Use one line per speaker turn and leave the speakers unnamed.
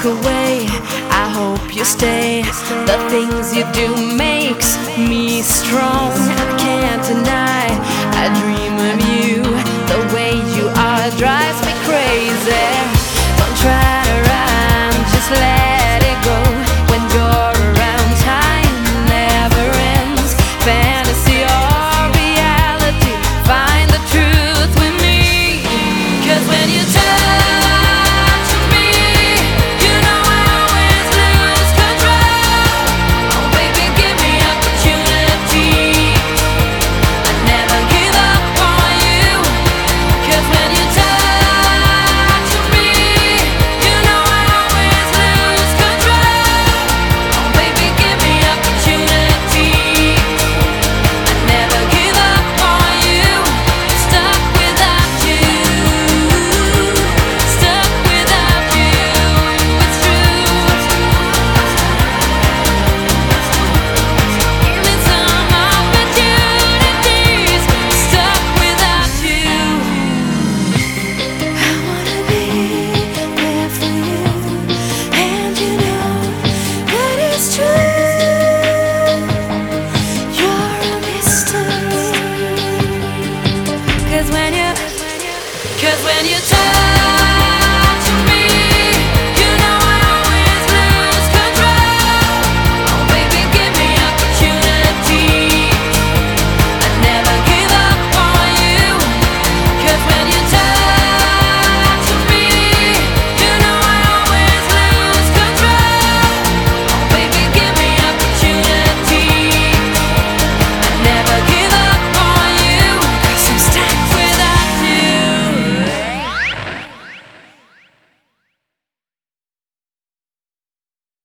walk away, I hope you stay. The things you do makes me strong. I can't deny, I dream of you. The way you are drives me crazy. Don't try to run, just let it go. When you're around, time never ends. Fantasy or reality, find the truth with me. 'Cause when you touch me, you know I always lose control. Oh baby, give me opportunity. I never give up on you. 'Cause when you touch me, you know I always lose control. Oh baby, give me opportunity. I never give up on you. Stuck without you. Stuck without you. It's true. Give me some opportunities. Stuck without you. I wanna be there for you, and you know that it's true. You're a mystery. 'Cause when you touch